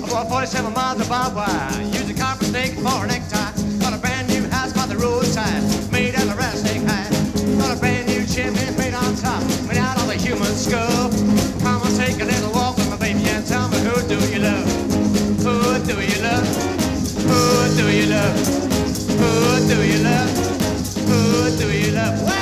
47 miles of barbed wire. Use a copper stake for a necktie. Got a brand new house by the roadside, made out of rattlesnake hide. Got a brand new chimney made on top, made out of a human skull. Come on, take a little walk with my baby and tell me who do you love? Who do you love? Who do you love? Who do you love? Who do you love? Wow!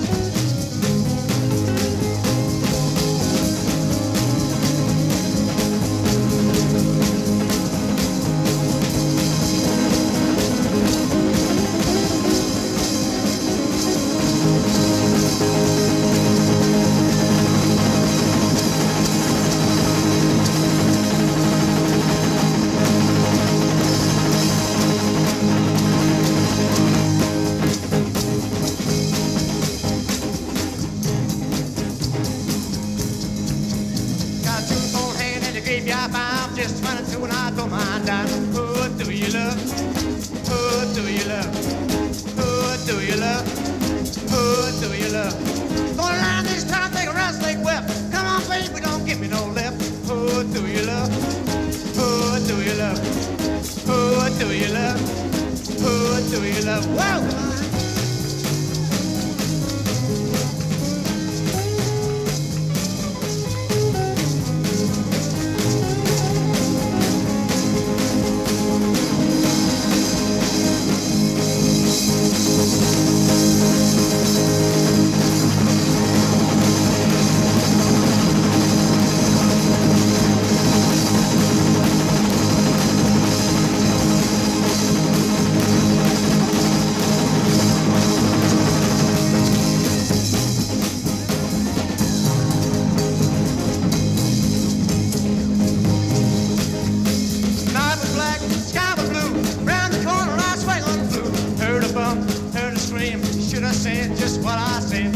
I'm just running through and I don't mind down. Who do you love? Who do you love? Who do you love? Who do you love? Gonna line this time, take a rattlesnake whip. Come on, baby, don't give me no lip. Who do you love? Who do you love? Who do you love? Who do you love? Whoa! Heard a bump, heard a scream. Should I say just what I said?